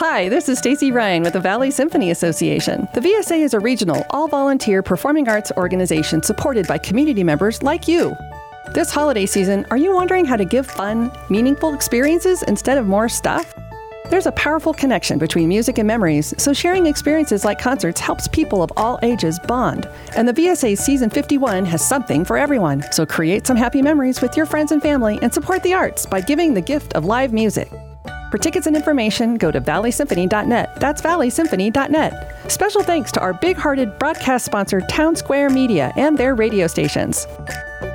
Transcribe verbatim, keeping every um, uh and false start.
Hi, this is Stacy Ryan with the Valley Symphony Association. The V S A is a regional, all-volunteer performing arts organization supported by community members like you. This holiday season, are you wondering how to give fun, meaningful experiences instead of more stuff? There's a powerful connection between music and memories, so sharing experiences like concerts helps people of all ages bond. And the V S A Season fifty-one has something for everyone. So create some happy memories with your friends and family and support the arts by giving the gift of live music. For tickets and information, go to valley symphony dot net. That's valley symphony dot net. Special thanks to our big-hearted broadcast sponsor, Town Square Media, and their radio stations.